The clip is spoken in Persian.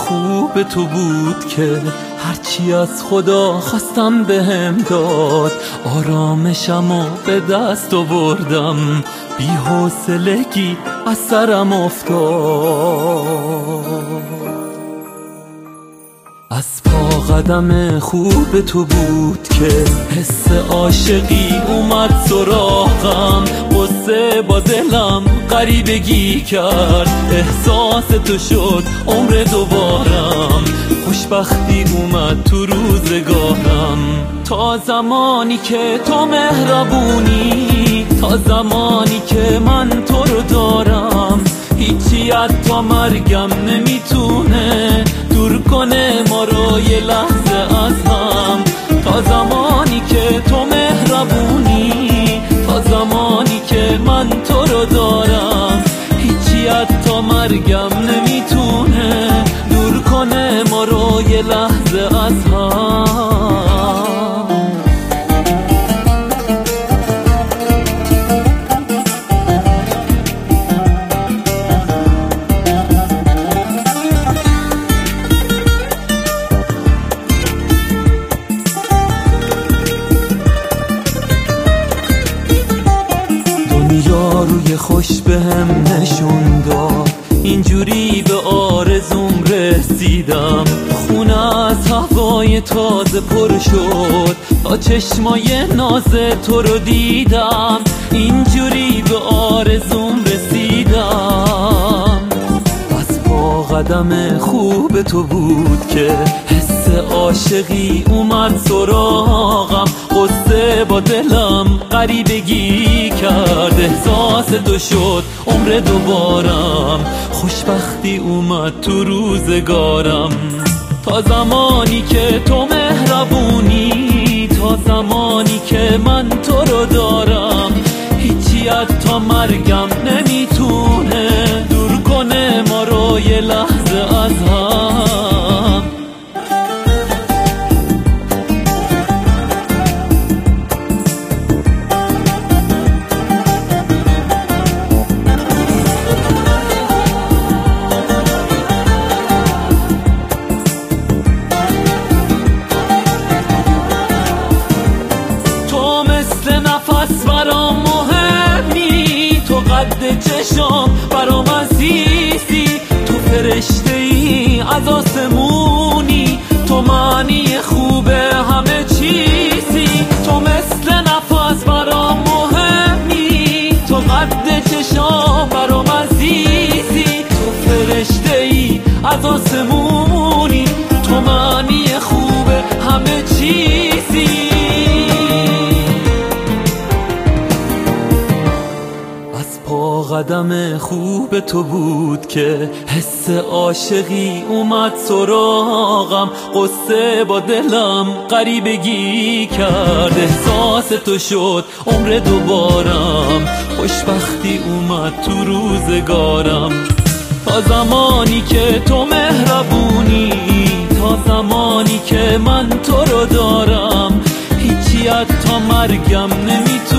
خوب تو بود که هرچی از خدا خواستم بهم داد. آرامشمو به دست آوردم، بی حوصلگی از سرم افتاد. از پا قدم خوب تو بود که حس عاشقی اومد سراغم. قصه با دلم غریبگی کرد، احساس تو شد عمر دوبارم. خوشبختی اومد تو روزگارم. تا زمانی که تو مهربونی، تا زمانی که من تو رو دارم، هیچی حتی مرگم نمیتونه دور کنه ما رو یه لحظه از هم. تا زمانی که تو مهربونی، تا زمانی که من تو رو دارم، هیچی حتی مرگم نمیتونه دور کنه ما رو یه لحظه از هم. روی خوش بهم نشون داد، اینجوری به آرزوم رسیدم. خونه از هوای تازه پر شد، تا چشمای ناز تو رو دیدم. اینجوری به آرزوم رسیدم. از پا قدم خوب تو بود که حس عاشقی اومد سراغم. قصه با دلم غریبگی کرد، احساس تو شد عمر دوبارم. خوشبختی اومد تو روزگارم. تا زمانی که تو مهربونی، تا زمانی که من تو رو دارم، هیچی حتی مرگم نمیتونه دور کنه ما رو یه لحظه از هم. قد چشام برام عزیزی، تو فرشته ای از آسمونی، تو معنی خوب همه چیزی. تو مثل نفس برام مهمی، تو قد چشام برام عزیزی، تو فرشته ای از آسمونی، تو معنی خوب همه چیزی. قدم خوب تو بود که حس عاشقی اومد سراغم. قصه با دلم غریبگی کرد، احساس تو شد عمر دوبارم. خوشبختی اومد تو روزگارم. تا زمانی که تو مهربونی، تا زمانی که من تو رو دارم، هیچی حتی مرگم نمیتونه